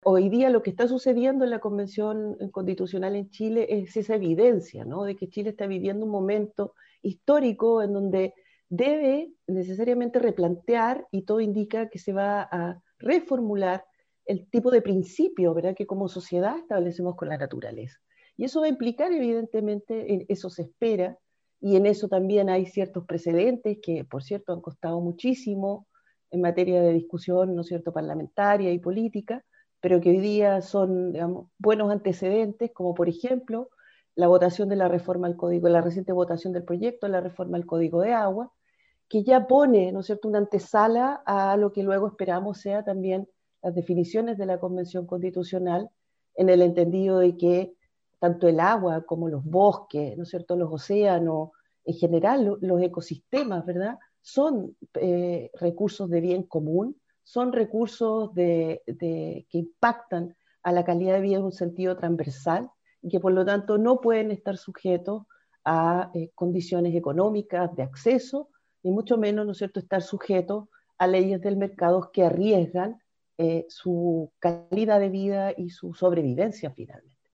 Hoy día lo que está sucediendo en la Convención Constitucional en Chile es esa evidencia, ¿no? De que Chile está viviendo un momento histórico en donde debe necesariamente replantear, y todo indica que se va a reformular el tipo de principio, ¿verdad?, que como sociedad establecemos con la naturaleza. Y eso va a implicar, evidentemente, eso se espera, y en eso también hay ciertos precedentes que, por cierto, han costado muchísimo en materia de discusión, ¿no es cierto?, parlamentaria y política, pero que hoy día son, digamos, buenos antecedentes, como por ejemplo la votación de la reforma al Código, la reciente votación del proyecto de la reforma al Código de Agua, que ya pone, ¿no es cierto?, una antesala a lo que luego esperamos sea también las definiciones de la Convención Constitucional, en el entendido de que tanto el agua como los bosques, ¿no es cierto?, los océanos, en general los ecosistemas, ¿verdad?, son recursos de bien común, son recursos que impactan a la calidad de vida en un sentido transversal y que por lo tanto no pueden estar sujetos a condiciones económicas de acceso, ni mucho menos, ¿no es cierto?, estar sujetos a leyes del mercado que arriesgan su calidad de vida y su sobrevivencia finalmente.